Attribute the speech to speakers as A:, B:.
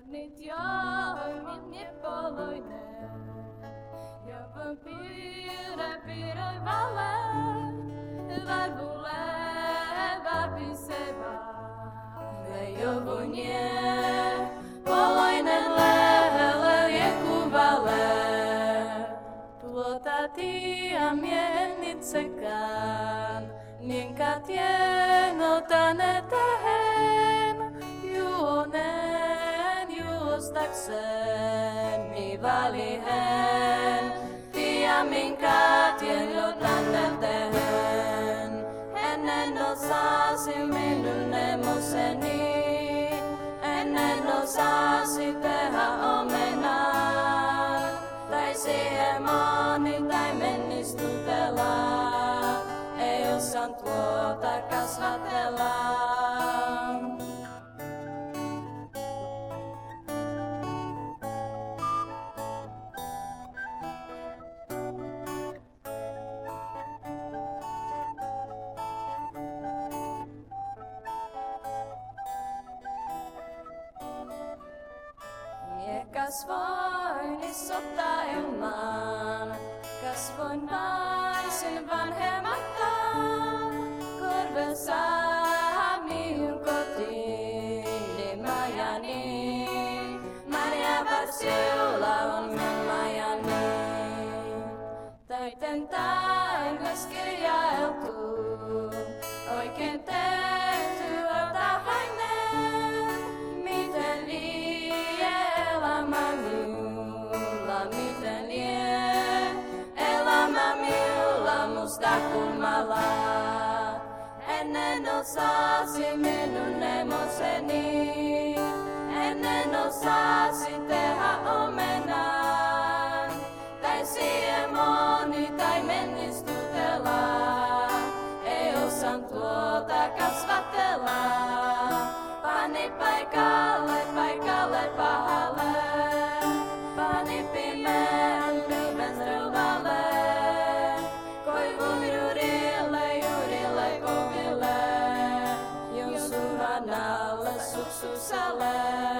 A: Nyt joimin nippoloinen ja piirre vale varvule vapiseva leijovunie poloinen lehele jekuvale tuota tiamien itsekään nienkä tienotane tähän juonen juostakseni välihen tia minkä tienotan tähän ennen osasi minun nemoseni ennen osasi tehdä omenaa tai siihen moni tai mennistutella ei osaan tuota kasvatella. Kasvoin isottaa ilman, kasvoin naisen vanhemmattaan, korvessa minun kotiin majani. Marjava siula on minun majani, täyten taivas kirjailtu, oikein tehty otahainen, miten miten lie elämä minulla musta kummalla. Ennen osasi minun nemoseni, ennen osasi tehdä omenaan, tai siihen moni tai mennistutella, ei osaan tuota kasvatella. Pani paikalle pahalle. Pani pimeän pilven reunalle, koivun juurille koville, Josuan alle suksuselle.